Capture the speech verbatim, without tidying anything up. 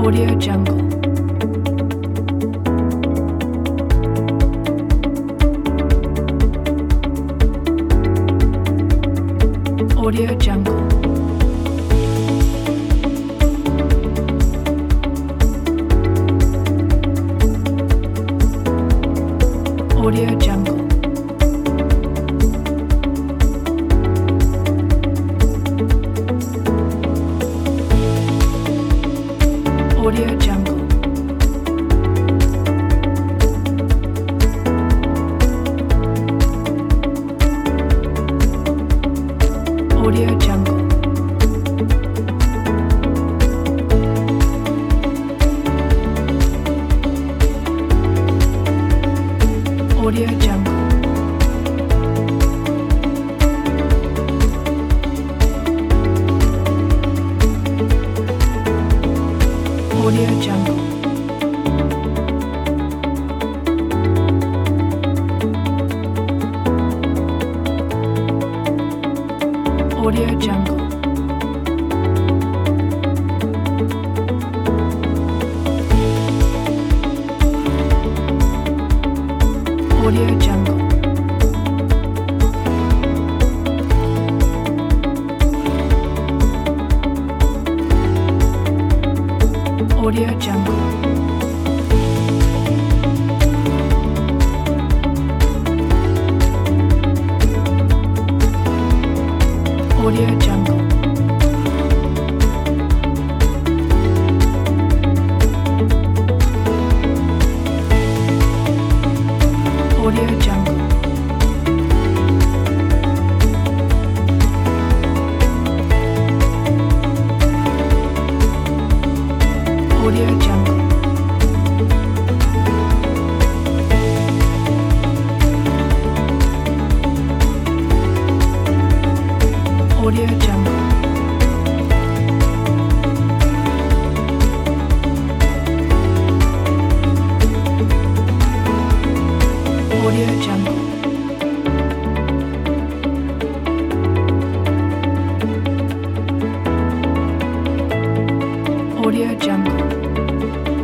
Audio Jungle. Audio Jungle. Audio Jungle. Audio Jungle. Audio Jungle. Audio Jungle. Audio Jungle. Audio Jungle. Audio Jungle. Audio Jungle. Audio Jungle. Audio Jungle. Audio Jungle. Audio Jungle. Audio Jungle. Audio Jungle.